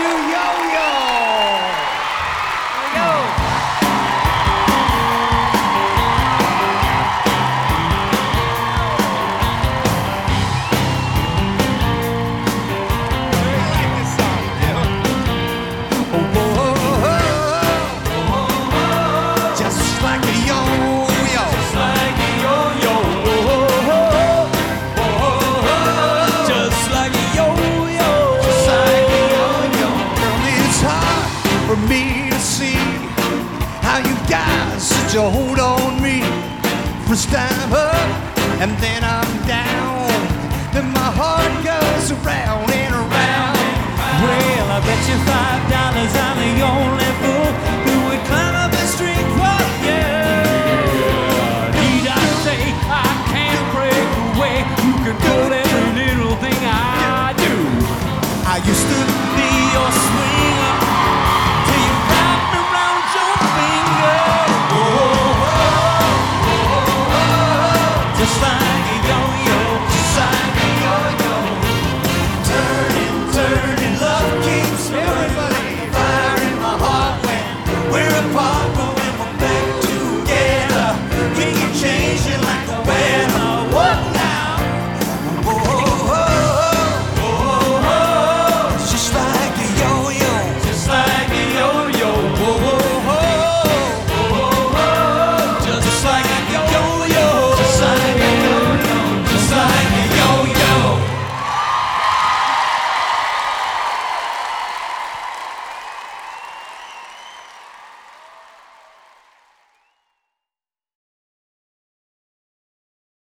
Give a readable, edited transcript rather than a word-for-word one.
to Yo-Yo. Here we go. Just like a yo-yo. Just like a yo-yo. Just like a yo-yo. Just like a yo-yo. Girl, it's hard for me to see how you got such a hold on me. First time up, and then I'm down. Then my heart goes around and around. Well, I bet you $5 I'm the only fool who would climb up the street for you. Need I say I can't break away? You can control every little thing I do. I used to